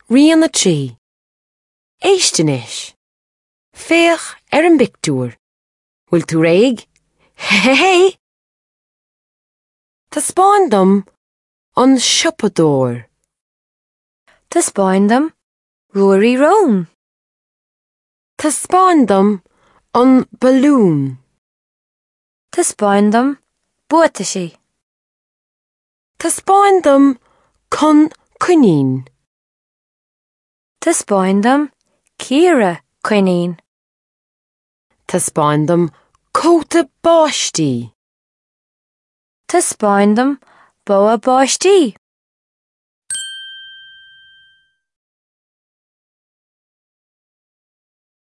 Rian na trí. Éistenis. Féach an bictúr. Bhfuil tú réig? Hei! Tá spáin dom an siopadóir. Tá spáin dom ruairí Rome. Tá spáin dom an balún. Tá spáin dom buataisí. Tá spáin dom con cuinín. Tá spáin dom círe cuinín. Tá spáin dom cóta báistí. Tá spáin dom bóa báistí.